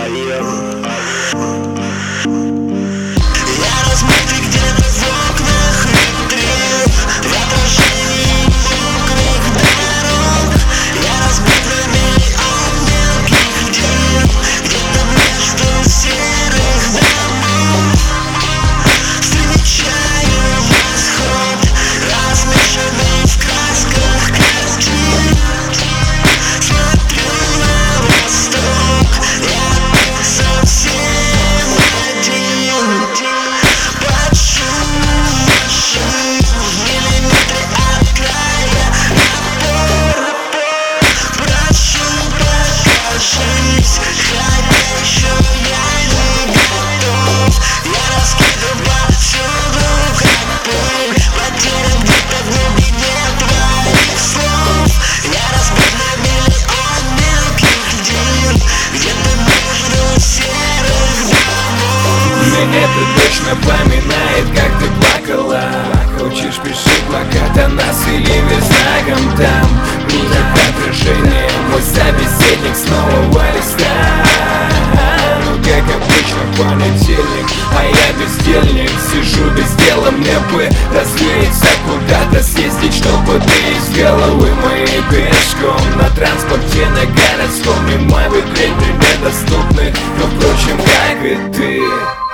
размытый где-то в окнах витрин, в отражении мокрых дорог. Я разбит на миллион мелких дел, где-то между серых домов. Встречаю восход, размешанный в красках картин. Смотрю на восток, я тут совсем один. Под шум машин, в миллиметре от края опор. Прошу, покажись, хотя еще я не готов. Я раскидываю повсюду, как пыль, потерян где-то в глубине твоих слов. Я разбит на миллион мелких дел, где-то между серых домов. Мне это точно напоминает, как ты плакала. Хочешь, пиши плакат о нас или знаком там. Мир отражение, мой собеседник снова листа. Ну как обычно в понедельник, а я бездельник. Сижу без дела, мне бы развеяться, куда-то съездить, чтобы ты из головы моей пешком. На транспорте, на городском, и мой вытрень недоступны, но впрочем, как и ты.